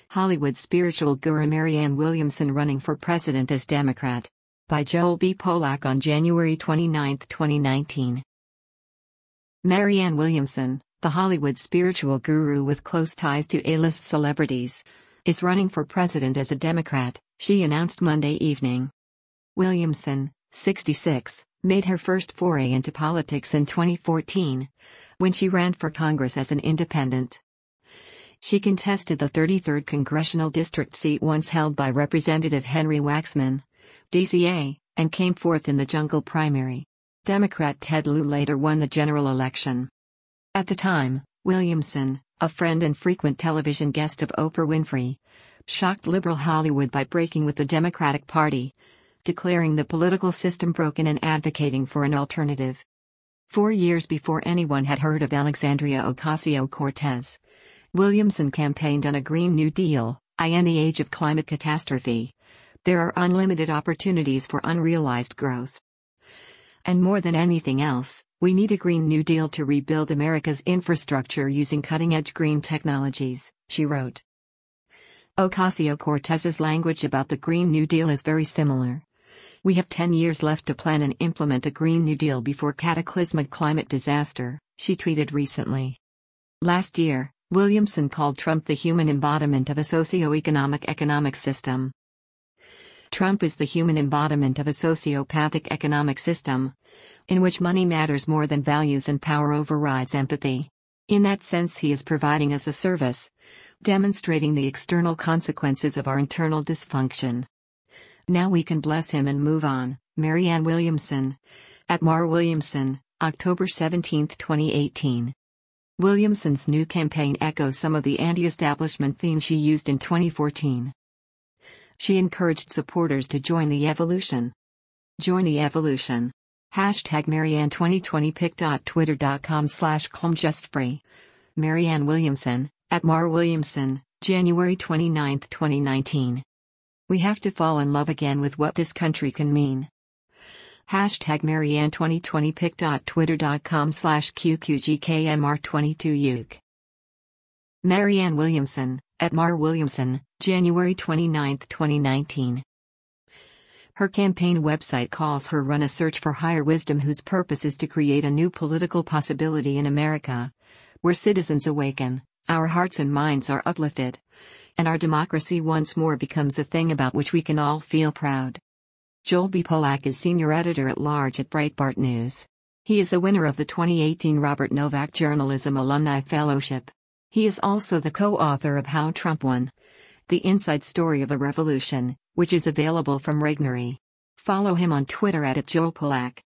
Hollywood spiritual guru Marianne Williamson running for president as Democrat. By Joel B. Polak on January 29, 2019. Marianne Williamson, the Hollywood spiritual guru with close ties to A-list celebrities, is running for president as a Democrat, she announced Monday evening. Williamson, 66, made her first foray into politics in 2014, when she ran for Congress as an independent. She contested the 33rd congressional district seat once held by Representative Henry Waxman, DCA, and came fourth in the jungle primary. Democrat Ted Lieu later won the general election. At the time, Williamson, a friend and frequent television guest of Oprah Winfrey, shocked liberal Hollywood by breaking with the Democratic Party, declaring the political system broken and advocating for an alternative. 4 years before anyone had heard of Alexandria Ocasio-Cortez, Williamson campaigned on a Green New Deal. In the age of climate catastrophe, there are unlimited opportunities for unrealized growth. And more than anything else, we need a Green New Deal to rebuild America's infrastructure using cutting-edge green technologies, she wrote. Ocasio-Cortez's language about the Green New Deal is very similar. We have 10 years left to plan and implement a Green New Deal before cataclysmic climate disaster, she tweeted recently. Last year, Williamson called Trump the human embodiment of a socio-economic economic system. Trump is the human embodiment of a sociopathic economic system, in which money matters more than values and power overrides empathy. In that sense, he is providing us a service, demonstrating the external consequences of our internal dysfunction. Now we can bless him and move on. Marianne Williamson, at Mar Williamson, October 17, 2018. Williamson's new campaign echoes some of the anti-establishment themes she used in 2014. She encouraged supporters to join the evolution. Join the evolution. #Marianne2020 pic.twitter.com/ClumJustFree. Marianne Williamson, at Mar Williamson, January 29, 2019. We have to fall in love again with what this country can mean. #Marianne2020 pic.twitter.com/QQGKMR22UK. Marianne Williamson, at Mar Williamson, January 29, 2019. Her campaign website calls her run a search for higher wisdom whose purpose is to create a new political possibility in America, where citizens awaken, our hearts and minds are uplifted, and our democracy once more becomes a thing about which we can all feel proud. Joel B. Polak is Senior Editor-at-Large at Breitbart News. He is a winner of the 2018 Robert Novak Journalism Alumni Fellowship. He is also the co-author of How Trump Won: The Inside Story of a Revolution, which is available from Regnery. Follow him on Twitter @JoelPolak.